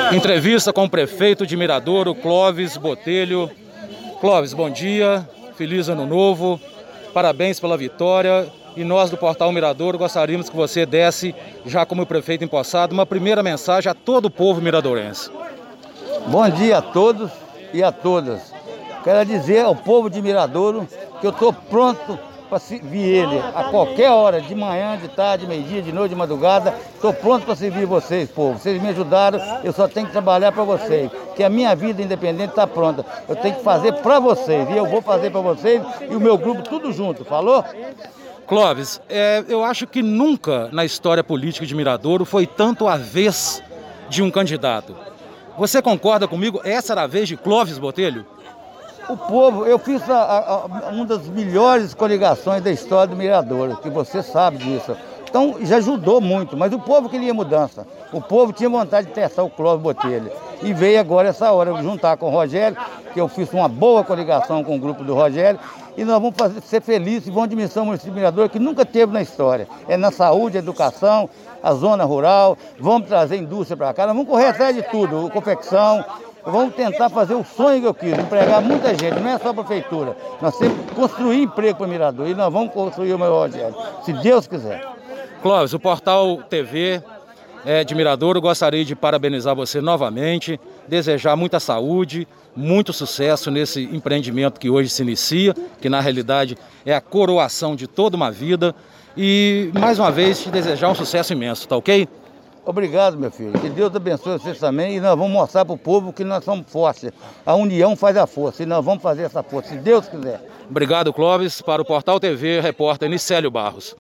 Entrevista com o prefeito de Miradouro, Clóvis Botelho. Clóvis, bom dia, feliz ano novo, parabéns pela vitória. E nós do Portal Miradouro gostaríamos que você desse, já como prefeito empossado, uma primeira mensagem a todo o povo miradourense. Bom dia a todos e a todas. Quero dizer ao povo de Miradouro que eu estou pronto para servir ele a qualquer hora, de manhã, de tarde, meio-dia, de noite, de madrugada. Estou pronto para servir vocês, povo. Vocês me ajudaram, eu só tenho que trabalhar para vocês. Que a minha vida independente está pronta. Eu tenho que fazer para vocês e eu vou fazer para vocês e o meu grupo tudo junto, falou? Clóvis, eu acho que nunca na história política de Miradouro foi tanto a vez de um candidato. Você concorda comigo? Essa era a vez de Clóvis Botelho? O povo, eu fiz uma das melhores coligações da história do Miradouro, que você sabe disso. Então, já ajudou muito, mas o povo queria mudança. O povo tinha vontade de testar o Clóvis Botelho. E veio agora essa hora de juntar com o Rogério, que eu fiz uma boa coligação com o grupo do Rogério, e nós vamos ser felizes e vamos administrar o município de Miradouro, que nunca teve na história. É na saúde, educação, a zona rural, vamos trazer indústria para cá, nós vamos correr atrás de tudo, confecção. Vamos tentar fazer o sonho que eu quis, empregar muita gente, não é só a prefeitura. Nós temos que construir emprego para Miradouro e nós vamos construir o meu Rogério, se Deus quiser. Clóvis, o Portal TV de Miradouro gostaria de parabenizar você novamente, desejar muita saúde, muito sucesso nesse empreendimento que hoje se inicia, que na realidade é a coroação de toda uma vida. E mais uma vez te desejar um sucesso imenso, tá ok? Obrigado, meu filho. Que Deus abençoe vocês também e nós vamos mostrar para o povo que nós somos fortes. A união faz a força e nós vamos fazer essa força, se Deus quiser. Obrigado, Clóvis. Para o Portal TV, repórter Nicélio Barros.